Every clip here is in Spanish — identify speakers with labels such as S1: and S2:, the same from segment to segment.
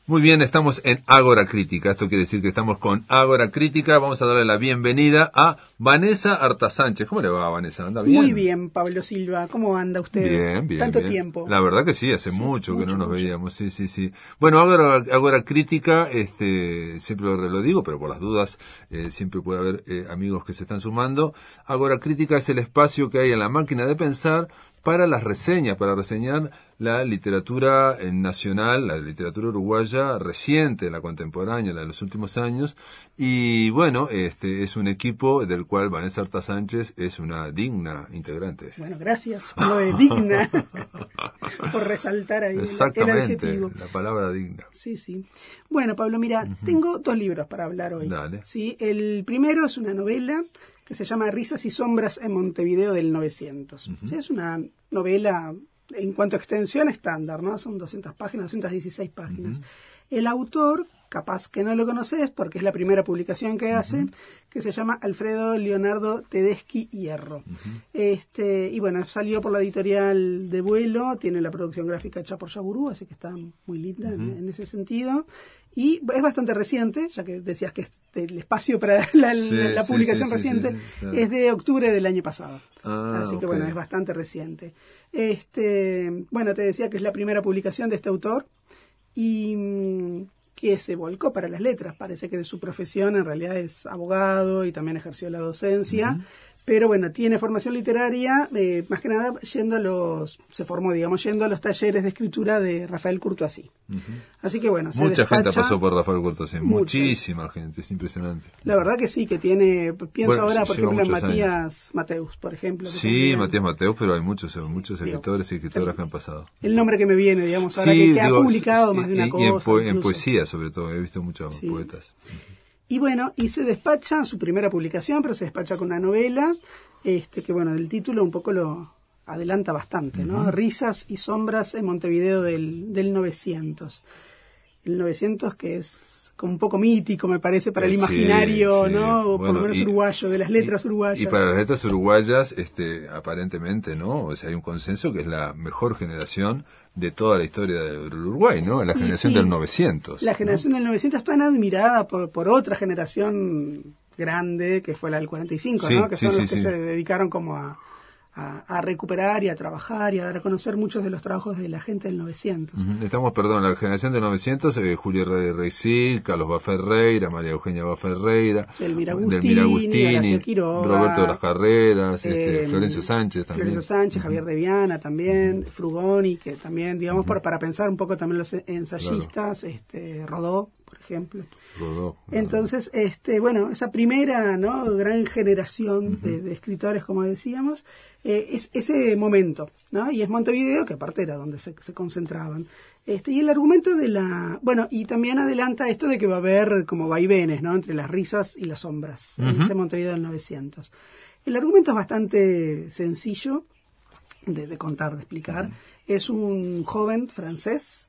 S1: Muy bien, estamos en Ágora Crítica. Esto quiere decir que estamos con Ágora Crítica. Vamos a darle la bienvenida a Vanessa Artasánchez. ¿Cómo le va, Vanessa? ¿Anda bien?
S2: Muy bien, Pablo Silva. ¿Cómo anda usted?
S1: Bien.
S2: Tanto tiempo.
S1: La verdad que sí, hace mucho que no nos veíamos. Sí. Bueno, Ágora Crítica, siempre lo digo, pero por las dudas, siempre puede haber amigos que se están sumando. Ágora Crítica es el espacio que hay en la máquina de pensar para las reseñas, para reseñar la literatura nacional, la literatura uruguaya reciente, la contemporánea, la de los últimos años. Y bueno, es un equipo del cual Vanessa Artasánchez es una digna integrante.
S2: Bueno, gracias por lo de digna, por resaltar ahí el adjetivo.
S1: La palabra digna.
S2: Sí. Bueno, Pablo, mira, tengo 2 libros para hablar hoy.
S1: Dale.
S2: ¿Sí? El primero es una novela que se llama Risas y sombras en Montevideo del 900. Es una novela, en cuanto a extensión, estándar, ¿no? Son 200 páginas, 216 páginas. El autor, capaz que no lo conoces porque es la primera publicación que hace, que se llama Alfredo Leonardo Tedeschi Hierro. Y bueno, salió por la editorial de Vuelo, tiene la producción gráfica hecha por Yagurú, así que está muy linda en ese sentido. Y es bastante reciente, ya que decías que el espacio para la publicación reciente claro. Es de octubre del año pasado. Así que bueno, es bastante reciente. Bueno, te decía que es la primera publicación de este autor y que se volcó para las letras. Parece que de su profesión en realidad es abogado y también ejerció la docencia. Pero bueno, tiene formación literaria, más que nada yendo a los talleres de escritura de Rafael Courtoisí. Así que bueno,
S1: mucha gente pasó por Rafael Courtoisí, muchísima gente, es impresionante.
S2: La verdad que sí, que tiene, pienso ahora por ejemplo en Matías Mateus, por ejemplo.
S1: Sí, Matías Mateus, pero hay muchos escritores y escritoras que han pasado.
S2: El nombre que me viene, digamos, ahora que ha publicado más de una cosa.
S1: Y en poesía sobre todo, he visto muchos poetas.
S2: Y bueno, y se despacha su primera publicación, pero se despacha con una novela, que bueno, el título un poco lo adelanta bastante, ¿no? Risas y sombras en Montevideo del 900. El 900 que es como un poco mítico, me parece, para el imaginario, ¿no? O por lo menos uruguayo, de las letras uruguayas.
S1: Y para las letras uruguayas, aparentemente, ¿no? O sea, hay un consenso que es la mejor generación de toda la historia del Uruguay, ¿no? La generación del 900.
S2: La generación del 900 tan admirada por otra generación grande, que fue la del 45, ¿no? Que son los que se dedicaron como a recuperar y a trabajar y a dar a conocer muchos de los trabajos de la gente del 900.
S1: La generación del 900, Julio Reisig, Carlos Baferreira, María Eugenia Baferreira,
S2: Delmira Agustini, Quiroga,
S1: Roberto de las Carreras, Florencio Sánchez también.
S2: Javier de Viana también, Frugoni, que también, digamos, para pensar un poco también los ensayistas, Rodó, por ejemplo. Entonces, bueno, esa primera, ¿no? Gran generación de escritores, como decíamos, es ese momento, ¿no? Y es Montevideo, que aparte era donde se concentraban. Y el argumento bueno, y también adelanta esto de que va a haber como vaivenes, ¿no? Entre las risas y las sombras, en ese Montevideo del 900. El argumento es bastante sencillo de contar, de explicar. Es un joven francés,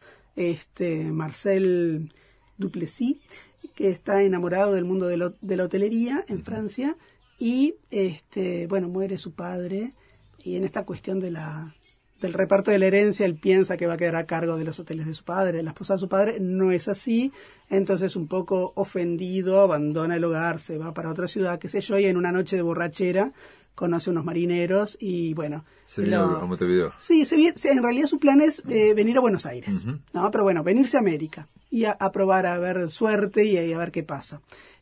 S2: Marcel Duplessis, que está enamorado del mundo de la hotelería en Francia y bueno, muere su padre y en esta cuestión del reparto de la herencia él piensa que va a quedar a cargo de los hoteles de su padre, de la esposa de su padre. No es así, entonces un poco ofendido abandona el hogar, se va para otra ciudad, qué sé yo, y en una noche de borrachera conoce unos marineros y bueno...
S1: Se viene a Montevideo.
S2: Sí, en realidad su plan es venir a Buenos Aires, ¿no? Pero bueno, venirse a América y a probar a ver suerte y a ver qué pasa.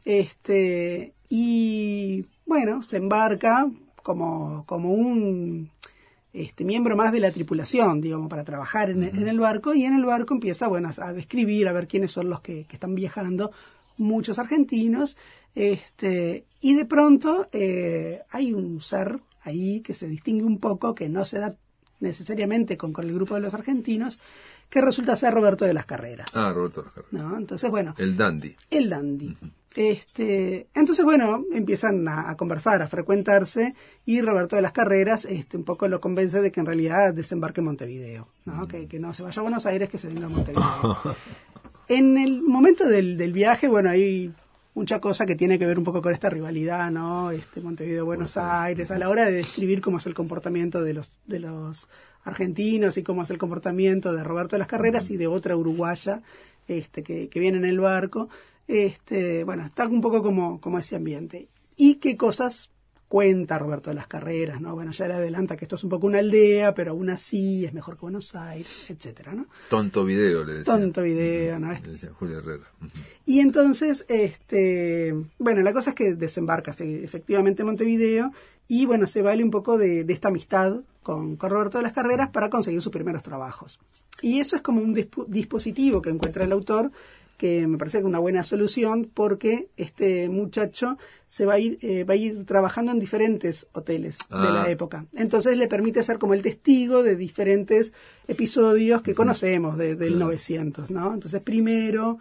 S2: Y bueno, se embarca como un miembro más de la tripulación, digamos, para trabajar en el barco, y en el barco empieza, bueno, a describir, a ver quiénes son los que están viajando, muchos argentinos, y de pronto hay un ser ahí que se distingue un poco, que no se da necesariamente con el grupo de los argentinos, que resulta ser Roberto de las Carreras.
S1: Roberto de las Carreras.
S2: ¿No? Entonces, bueno.
S1: El dandy.
S2: Entonces, bueno, empiezan a conversar, a frecuentarse, y Roberto de las Carreras un poco lo convence de que en realidad desembarque en Montevideo, ¿no? Que no se vaya a Buenos Aires, que se venga a Montevideo. En el momento del viaje, bueno, hay mucha cosa que tiene que ver un poco con esta rivalidad, ¿no? Montevideo-Buenos Aires, a la hora de describir cómo es el comportamiento de los argentinos y cómo es el comportamiento de Roberto de las Carreras y de otra uruguaya que viene en el barco. Bueno, está un poco como ese ambiente. ¿Y qué cosas cuenta Roberto de las Carreras, ¿no? Bueno, ya le adelanta que esto es un poco una aldea, pero aún así es mejor que Buenos Aires, etcétera, ¿no?
S1: Tonto video, le decía.
S2: Tonto video, ¿no?
S1: Le decía Julia Herrera.
S2: Y entonces, bueno, la cosa es que desembarca efectivamente en Montevideo y, bueno, se vale un poco de esta amistad con Roberto de las Carreras para conseguir sus primeros trabajos. Y eso es como un dispositivo que encuentra el autor, que me parece que es una buena solución, porque este muchacho va a ir trabajando en diferentes hoteles de la época. Entonces le permite ser como el testigo de diferentes episodios que conocemos del 900, ¿no? Entonces primero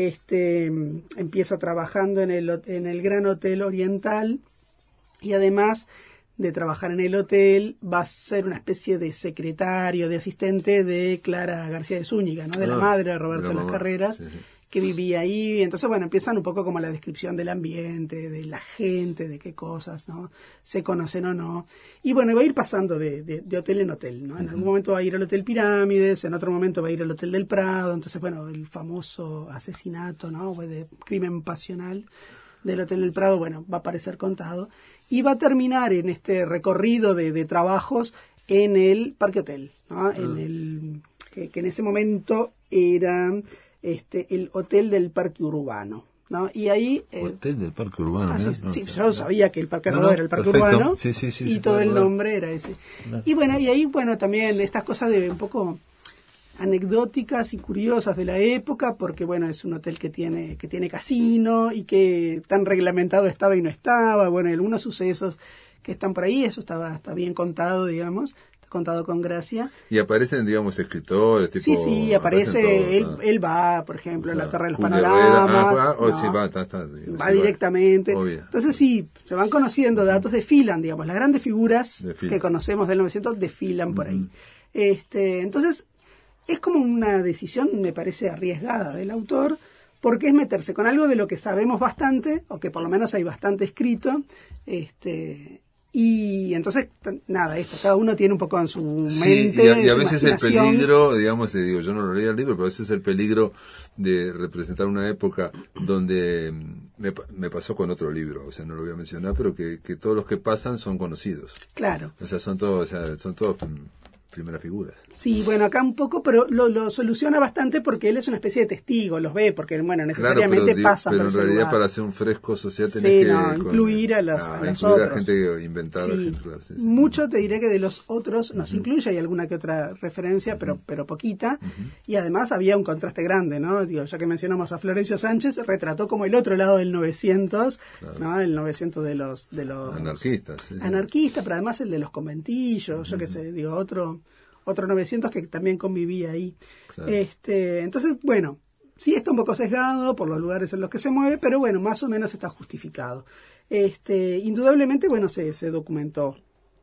S2: empieza trabajando en el Gran Hotel Oriental, y además de trabajar en el hotel va a ser una especie de secretario, de asistente de Clara García de Zúñiga, ¿no? De la madre de Roberto de las Carreras. Sí. Que vivía ahí. Entonces, bueno, empiezan un poco como la descripción del ambiente, de la gente, de qué cosas, ¿no? Se conocen o no. Y bueno, va a ir pasando de hotel en hotel, ¿no? En algún momento va a ir al Hotel Pirámides, en otro momento va a ir al Hotel del Prado. Entonces, bueno, el famoso asesinato, ¿no? De crimen pasional del Hotel del Prado, bueno, va a aparecer contado. Y va a terminar en este recorrido de trabajos en el Parque Hotel, ¿no? Que en ese momento era el Hotel del Parque Urbano, ¿no? Y ahí
S1: Hotel del Parque Urbano,
S2: sí, yo sabía que el Parque Rodó era el Parque Urbano, y todo el nombre era ese. Y bueno, también estas cosas de un poco anecdóticas y curiosas de la época, porque bueno, es un hotel que tiene casino y que tan reglamentado estaba y no estaba, bueno, algunos sucesos que están por ahí, eso está bien contado, digamos, contado con gracia.
S1: Y aparecen, digamos, escritores, tipo...
S2: Sí, aparece, él va, por ejemplo, en la Torre de los Panoramas. Va directamente. Obvio. Entonces sí, se van conociendo datos, desfilan, digamos, las grandes figuras que conocemos del 900 desfilan por ahí. Entonces, es como una decisión, me parece, arriesgada del autor, porque es meterse con algo de lo que sabemos bastante, o que por lo menos hay bastante escrito, y entonces, nada, cada uno tiene un poco en su mente.
S1: Y a veces el peligro, digamos, te digo, yo no lo leí el libro, pero a veces el peligro de representar una época donde me pasó con otro libro, o sea, no lo voy a mencionar, pero que todos los que pasan son conocidos.
S2: Claro.
S1: O sea, son todos primeras figuras.
S2: Sí, bueno, acá un poco, pero lo soluciona bastante porque él es una especie de testigo, los ve, porque, bueno, necesariamente pasan.
S1: Pero en realidad lugar. Para hacer un fresco social tenés
S2: incluir a los
S1: incluir
S2: otros.
S1: A gente inventada.
S2: Mucho te diré que de los otros nos incluye, hay alguna que otra referencia, pero poquita, y además había un contraste grande, ¿no? Digo, ya que mencionamos a Florencio Sánchez, retrató como el otro lado del 900, ¿no? El 900 de los
S1: anarquistas.
S2: Anarquistas, pero además el de los conventillos, yo qué sé, digo, otro 900 que también convivía ahí. Claro. Entonces, bueno, sí está un poco sesgado por los lugares en los que se mueve, pero bueno, más o menos está justificado. Indudablemente, bueno, se documentó.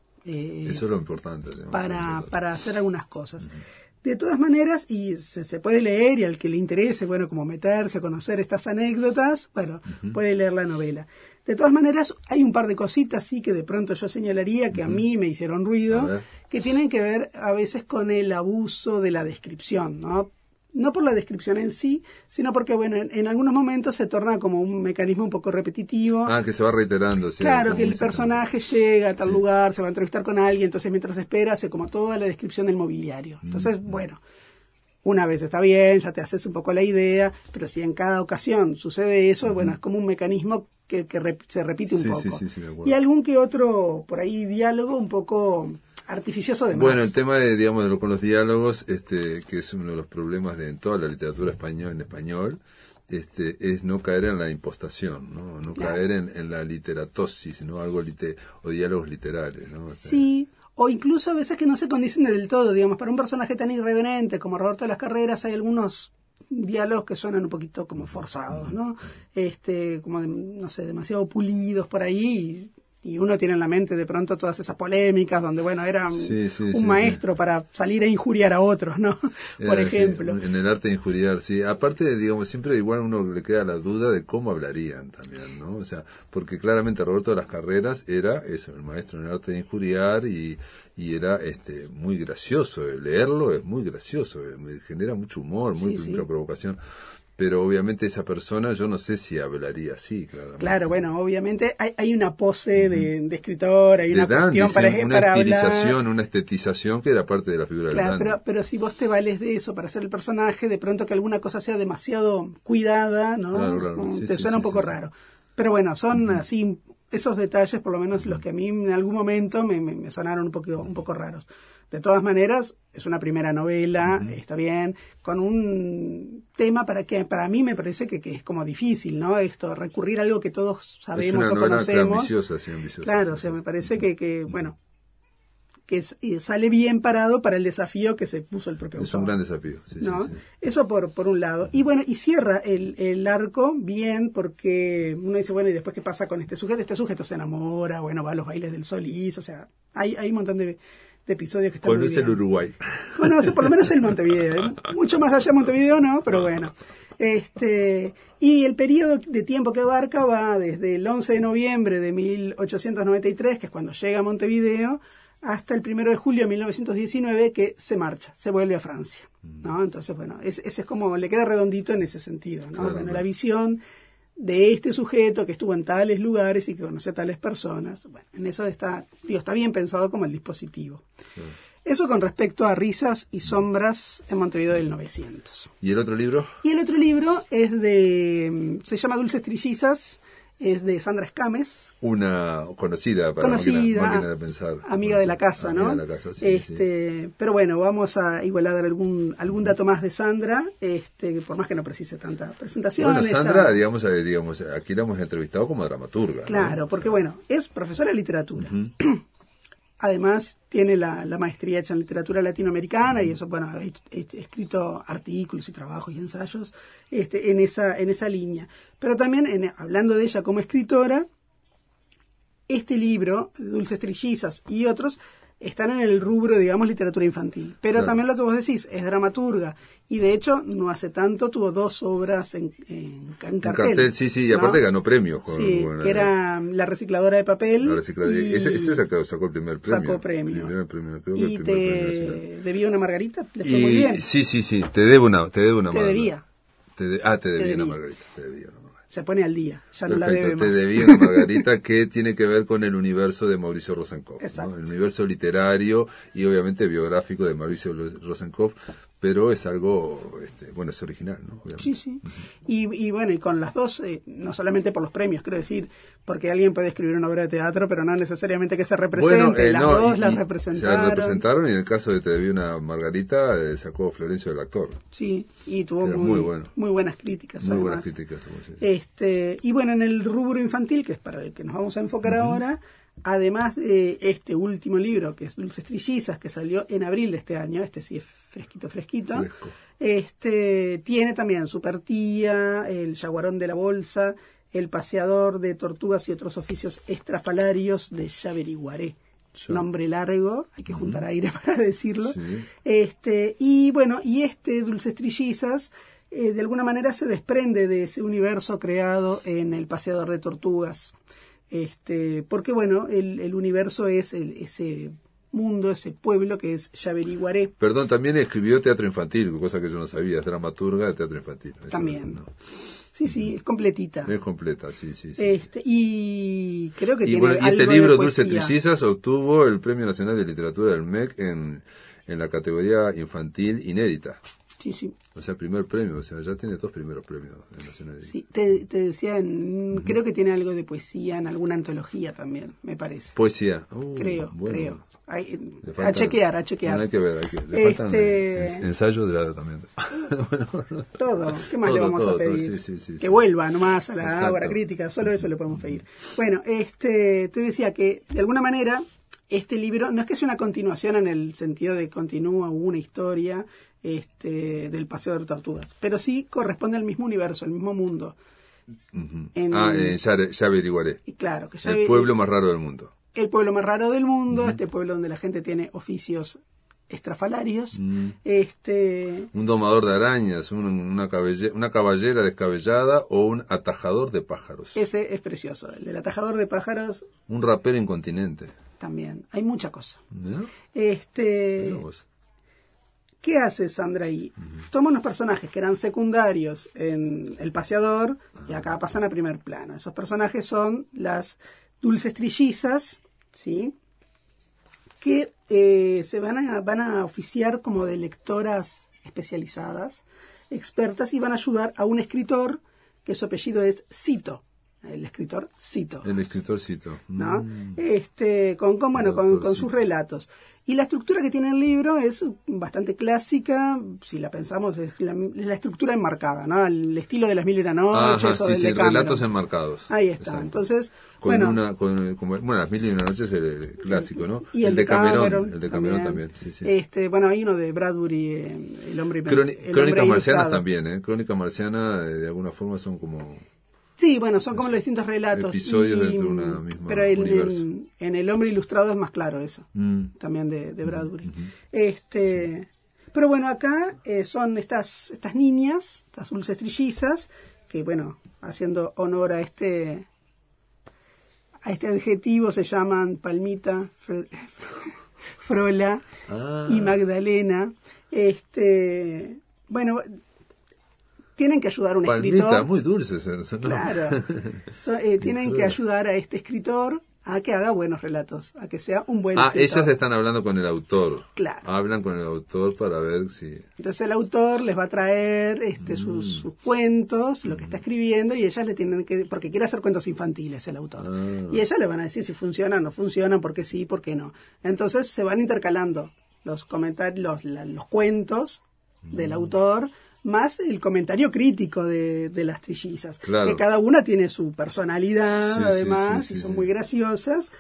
S1: Eso es lo importante.
S2: Para hacer algunas cosas. De todas maneras, y se puede leer, y al que le interese, bueno, como meterse, conocer estas anécdotas, bueno, puede leer la novela. De todas maneras, hay un par de cositas, sí, que de pronto yo señalaría que a mí me hicieron ruido, que tienen que ver a veces con el abuso de la descripción, ¿no? No por la descripción en sí, sino porque, bueno, en algunos momentos se torna como un mecanismo un poco repetitivo.
S1: Que se va reiterando. Sí,
S2: claro, que el personaje llega a tal lugar, se va a entrevistar con alguien, entonces mientras espera hace como toda la descripción del mobiliario. Entonces, bueno, una vez está bien, ya te haces un poco la idea, pero si en cada ocasión sucede eso, bueno, es como un mecanismo que se repite un poco.
S1: Sí, de acuerdo.
S2: Y algún que otro, por ahí, diálogo un poco artificioso de más.
S1: Bueno, el tema con los diálogos, que es uno de los problemas en toda la literatura española, en español, es no caer en la impostación, no caer en la literatosis, ¿no? O diálogos literarios, ¿no?
S2: Sí, o incluso a veces que no se condicen del todo, digamos, para un personaje tan irreverente como Roberto de las Carreras hay algunos diálogos que suenan un poquito como forzados, ¿no? Como no sé, demasiado pulidos por ahí, Y uno tiene en la mente de pronto todas esas polémicas donde, bueno, era un maestro para salir a injuriar a otros, ¿no? Por ejemplo.
S1: Sí, en el arte de injuriar, sí. Aparte, digamos, siempre igual a uno le queda la duda de cómo hablarían también, ¿no? O sea, porque claramente Roberto de las Carreras era eso, el maestro en el arte de injuriar y era muy gracioso. Leerlo es muy gracioso, genera mucho humor, mucha provocación. Pero obviamente esa persona, yo no sé si hablaría así, claramente.
S2: Claro, bueno, obviamente hay una pose de escritor, hay una cuestión para
S1: estilización,
S2: hablar.
S1: Una estetización que era parte de la figura del dandy.
S2: Pero si vos te vales de eso para hacer el personaje, de pronto que alguna cosa sea demasiado cuidada, ¿no?
S1: Claro.
S2: Te suena un poco raro. Pero bueno, son así, esos detalles, por lo menos los que a mí en algún momento me sonaron un poco raros. De todas maneras, es una primera novela, está bien, con un tema para mí me parece que es como difícil, ¿no? Esto, recurrir a algo que todos sabemos o conocemos. Es una novela
S1: ambiciosa.
S2: Claro, o sea, me parece que sale bien parado para el desafío que se puso el propio autor.
S1: Es un gran desafío,
S2: ¿no?
S1: Sí.
S2: Eso por un lado. Y bueno, y cierra el arco bien, porque uno dice, bueno, ¿y después qué pasa con este sujeto? Este sujeto se enamora, bueno, va a los bailes del Solís, o sea, hay un montón de episodios que están
S1: Conoce el Uruguay.
S2: Conoce por lo menos el Montevideo. Mucho más allá de Montevideo no, pero bueno. Y el periodo de tiempo que abarca va desde el 11 de noviembre de 1893, que es cuando llega a Montevideo, hasta el 1 de julio de 1919, que se marcha, se vuelve a Francia, ¿no? Entonces, bueno, ese es como, le queda redondito en ese sentido, ¿no?
S1: Claro,
S2: bueno, la visión de este sujeto que estuvo en tales lugares y que conoció a tales personas, bueno, en eso está bien pensado como el dispositivo. Sí. Eso con respecto a Risas y Sombras en Montevideo del 900.
S1: ¿Y el otro libro?
S2: Y el otro libro se llama Dulces Trillizas, es de Sandra Escames.
S1: Una conocida para máquina de pensar.
S2: Amiga de la casa, ¿no?
S1: Amiga de la casa, sí.
S2: Pero bueno, vamos a igual a dar algún dato más de Sandra, por más que no precise tanta presentación.
S1: Bueno, Sandra, digamos, aquí la hemos entrevistado como dramaturga.
S2: Claro, ¿no? Porque bueno, es profesora de literatura. Además, tiene la maestría hecha en literatura latinoamericana y eso, bueno, ha escrito artículos y trabajos y ensayos en esa línea. Pero también, hablando de ella como escritora, este libro, Dulces Trillizas y otros, están en el rubro, digamos, literatura infantil. Pero
S1: claro.
S2: También lo que vos decís, es dramaturga. Y de hecho, no hace tanto tuvo 2 obras en cartel.
S1: Sí, y aparte
S2: ¿no?
S1: ganó premios.
S2: Que era La recicladora de papel.
S1: La recicladora. Ese sacó el primer premio.
S2: Sacó premio.
S1: Creo que el
S2: primer
S1: premio
S2: debía una margarita, le fue muy bien.
S1: Sí, te debo una
S2: Te debía.
S1: Te debía una margarita,
S2: Se pone al día, ya
S1: perfecto,
S2: no la debe más.
S1: Te debía una margarita que tiene que ver con el universo de Mauricio Rosenkopf, ¿no? El universo literario y obviamente biográfico de Mauricio Rosenkopf, pero es algo, es original, ¿no? Obviamente.
S2: Sí. Y bueno, y con las dos, no solamente por los premios, quiero decir, porque alguien puede escribir una obra de teatro, pero no necesariamente que se represente, las dos las representaron.
S1: Se las representaron y en el caso de Te debí una margarita, sacó Florencio del Actor.
S2: Sí, y tuvo muy buenas críticas.
S1: Muy buenas críticas.
S2: Y bueno, en el rubro infantil, que es para el que nos vamos a enfocar ahora, además de este último libro, que es Dulces Trillizas, que salió en abril de este año, sí es fresquito,
S1: Fresco.
S2: Tiene también Supertía, El Yaguarón de la Bolsa, El Paseador de Tortugas y otros oficios estrafalarios de Yaveriguaré. Nombre largo, hay que juntar aire para decirlo.
S1: Sí.
S2: Y bueno, Dulces Trillizas, de alguna manera se desprende de ese universo creado en El Paseador de Tortugas. Porque bueno, el universo es ese mundo, ese pueblo que es Yaveriguaré.
S1: Perdón, también escribió teatro infantil, cosa que yo no sabía, es dramaturga de teatro infantil.
S2: También.
S1: ¿No?
S2: Sí, es completita.
S1: Es completa, sí.
S2: Y creo que tiene
S1: algo
S2: este
S1: libro,
S2: de
S1: Dulces
S2: poesía.
S1: Trillizas, obtuvo el Premio Nacional de Literatura del MEC en la categoría infantil inédita.
S2: Sí.
S1: O sea, primer premio, ya tiene 2 primeros premios nacionales.
S2: Sí, te decía, creo que tiene algo de poesía en alguna antología también, me parece.
S1: Poesía.
S2: Creo.
S1: Falta,
S2: A chequear.
S1: Bueno, hay que ver. Le faltan ensayos de la también.
S2: Todo. ¿Qué más le vamos a pedir?
S1: Sí.
S2: Que vuelva nomás a la
S1: Exacto.
S2: obra crítica, solo eso le podemos pedir. Bueno, te decía que de alguna manera este libro no es que sea una continuación en el sentido de continúa una historia del Paseo de Tortugas, pero sí corresponde al mismo universo, al mismo mundo.
S1: Ya averiguaré.
S2: Y claro, que
S1: el pueblo más raro del mundo.
S2: El pueblo más raro del mundo, este pueblo donde la gente tiene oficios estrafalarios.
S1: Un domador de arañas, una caballera descabellada o un atajador de pájaros.
S2: Ese es precioso, el del atajador de pájaros.
S1: Un rapero incontinente.
S2: También, hay mucha cosa.
S1: ¿No?
S2: ¿Qué hace Sandra ahí? Toma unos personajes que eran secundarios en El Paseador y acá pasan a primer plano. Esos personajes son las dulces trillizas, ¿sí? Que se van a oficiar como de lectoras especializadas, expertas, y van a ayudar a un escritor que su apellido es Cito. El escritor Cito.
S1: El escritor Cito.
S2: ¿No? Con sus relatos. Y la estructura que tiene el libro es bastante clásica, si la pensamos, es la estructura enmarcada, ¿no? El estilo de Las Mil y una Noches o del Decameron.
S1: Relatos enmarcados.
S2: Ahí está. Exacto. Entonces,
S1: Las Mil y una Noches es el clásico, ¿no?
S2: Y el Decameron.
S1: El Decameron también. Sí.
S2: Hay uno de Bradbury, El hombre
S1: Crónicas marcianas también, ¿eh? Crónicas marcianas de alguna forma son como...
S2: Sí, son como los distintos relatos.
S1: Episodios dentro de una misma
S2: pero en El hombre ilustrado es más claro eso. También de Bradbury. Pero bueno, acá son estas niñas, estas dulces trillizas, que haciendo honor a este adjetivo, se llaman Palmita, Frola y Magdalena. Tienen que ayudar a un escritor.
S1: Muy dulces, ¿no?
S2: Claro. Tienen que ayudar a este escritor a que haga buenos relatos, a que sea un buen escritor.
S1: Ellas están hablando con el autor.
S2: Claro.
S1: Hablan con el autor para ver si...
S2: Entonces el autor les va a traer sus cuentos, lo que está escribiendo, y ellas le tienen que... Porque quiere hacer cuentos infantiles el autor. Y ellas le van a decir si funcionan o no funcionan, por qué sí, por qué no. Entonces se van intercalando los comentarios, los cuentos del autor, más el comentario crítico de las trillizas,
S1: claro,
S2: que cada una tiene su personalidad, además, y son muy graciosas.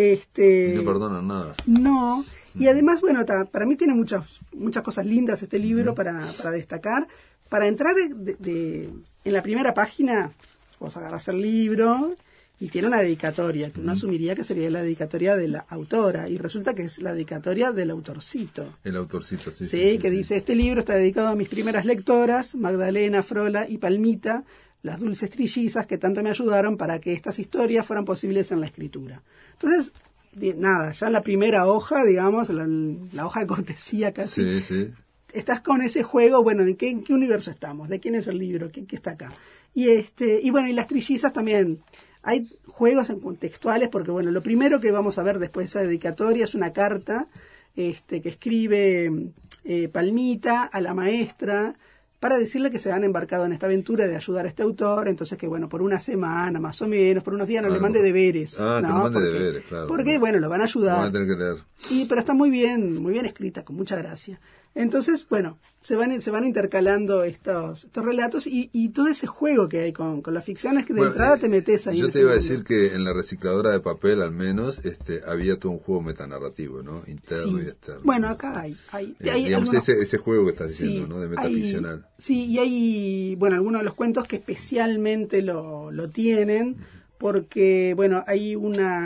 S2: No
S1: perdonan nada.
S2: No, y además, para mí tiene muchas cosas lindas este libro para destacar. Para entrar en la primera página, vos agarrás el libro y tiene una dedicatoria, que uno asumiría que sería la dedicatoria de la autora, y resulta que es la dedicatoria del autorcito.
S1: El autorcito, sí.
S2: Sí, que dice, este libro está dedicado a mis primeras lectoras, Magdalena, Frola y Palmita, las dulces trillizas que tanto me ayudaron para que estas historias fueran posibles en la escritura. Entonces, ya en la primera hoja, digamos, la hoja de cortesía casi, estás con ese juego, ¿en qué universo estamos? ¿De quién es el libro? ¿Qué está acá? Y las trillizas también... Hay juegos contextuales porque, lo primero que vamos a ver después de esa dedicatoria es una carta que escribe Palmita a la maestra para decirle que se han embarcado en esta aventura de ayudar a este autor, entonces que, por una semana más o menos, por unos días no le mande deberes.
S1: Que le mande deberes, claro.
S2: Porque, lo van a ayudar.
S1: Lo van a tener que leer.
S2: Pero está muy bien escrita, con mucha gracia. Entonces, se van intercalando estos relatos y todo ese juego que hay con la ficción es que de entrada te metes ahí.
S1: Yo te iba a decir que en la recicladora de papel, al menos, había todo un juego metanarrativo, ¿no? Interno y externo.
S2: Acá hay
S1: digamos, ese juego que estás diciendo, ¿no? De metaficcional.
S2: Y hay, algunos de los cuentos que especialmente lo tienen, porque, hay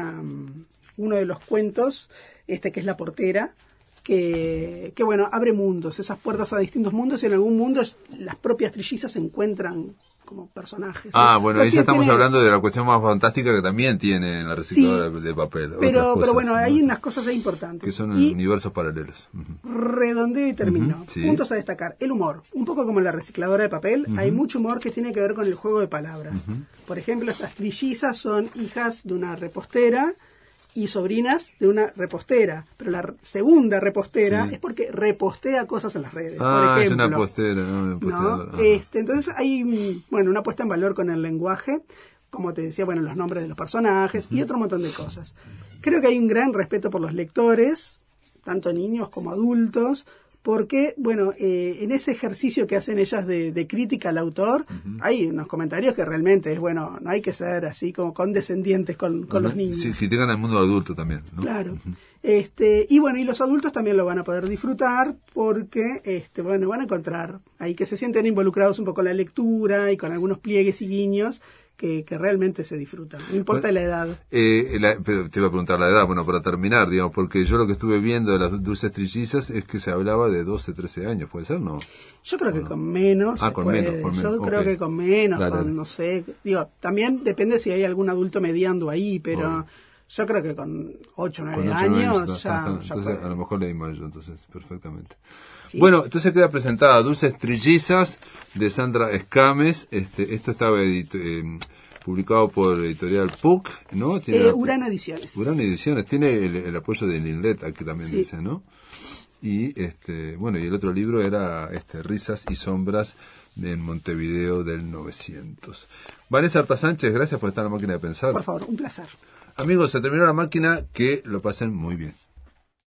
S2: uno de los cuentos, que es La portera, que abre mundos, esas puertas a distintos mundos, y en algún mundo las propias trillizas se encuentran como personajes.
S1: Ahí ya estamos hablando de la cuestión más fantástica que también tiene en la recicladora de papel.
S2: Pero hay unas cosas ahí importantes.
S1: Que son universos paralelos.
S2: Redondeo y termino. Puntos a destacar. El humor. Un poco como en la recicladora de papel, hay mucho humor que tiene que ver con el juego de palabras. Por ejemplo, estas trillizas son hijas de una repostera y sobrinas de una repostera, pero la segunda repostera es porque repostea cosas en las redes, por ejemplo.
S1: Es una postera, ¿no?
S2: Entonces hay una puesta en valor con el lenguaje, como te decía, los nombres de los personajes y otro montón de cosas. Creo que hay un gran respeto por los lectores, tanto niños como adultos, porque, bueno, en ese ejercicio que hacen ellas de crítica al autor, hay unos comentarios que realmente es, bueno, no hay que ser así como condescendientes con los niños.
S1: Sí, si tengan el mundo adulto también, ¿no?
S2: Claro. Y bueno, y los adultos también lo van a poder disfrutar porque, bueno, van a encontrar ahí que se sienten involucrados un poco en la lectura y con algunos pliegues y guiños que realmente se disfrutan, no importa la edad.
S1: Pero te iba a preguntar la edad, bueno, para terminar, digamos, porque yo lo que estuve viendo de las dulces trillizas es que se hablaba de 12, 13 años, ¿puede ser, no?
S2: Yo creo que con menos se
S1: con
S2: puede.
S1: menos,
S2: Yo creo que con menos, no sé, digo, también depende si hay algún adulto mediando ahí, pero yo creo que con 8 o 9 años ya
S1: entonces, a lo mejor leí mal yo, entonces, perfectamente.
S2: Sí.
S1: Bueno, entonces queda presentada Dulces Trillizas de Sandra Escames. Esto estaba publicado por Editorial PUC, ¿no?
S2: Urano Ediciones.
S1: Urano Ediciones. Tiene el apoyo de Linlet, aquí también dice, ¿no? Y bueno, y el otro libro era Risas y Sombras en Montevideo del 900. Vanessa Arta Sánchez, gracias por estar en La Máquina de Pensar.
S2: Por favor, un placer.
S1: Amigos, se terminó La Máquina, que lo pasen muy bien.